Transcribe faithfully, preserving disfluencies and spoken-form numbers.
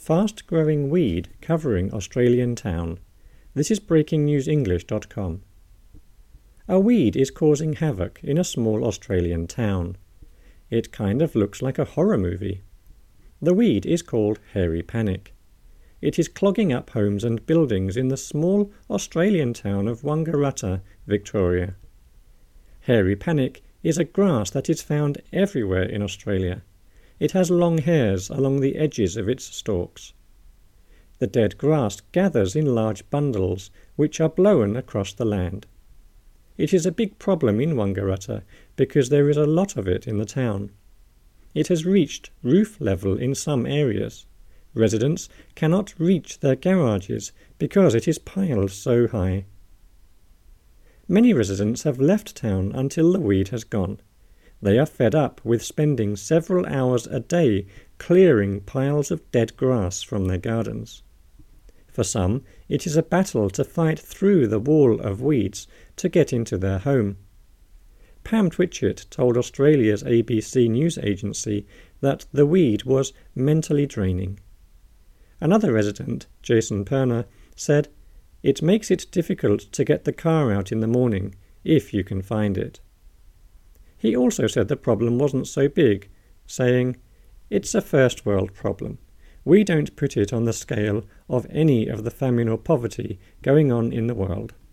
fast-growing weed covering Australian town. This is breaking news english dot com. A weed is causing havoc in a small Australian town. It kind of looks like a horror movie. The weed is called hairy panic. It is clogging up homes and buildings in the small Australian town of Wangaratta, Victoria. Hairy panic is a grass that is found everywhere in Australia. It has long hairs along the edges of its stalks. The dead grass gathers in large bundles, which are blown across the land. It is a big problem in Wangaratta because there is a lot of it in the town. It has reached roof level in some areas. Residents cannot reach their garages because it is piled so high. Many residents have left town until the weed has gone. They are fed up with spending several hours a day clearing piles of dead grass from their gardens. For some, it is a battle to fight through the wall of weeds to get into their home. Pam Twitchett told Australia's A B C news agency that the weed was mentally draining. Another resident, Jason Perner, said, "It makes it difficult to get the car out in the morning, if you can find it." He also said the problem wasn't so big, saying, "It's a first world problem. We don't put it on the scale of any of the famine or poverty going on in the world."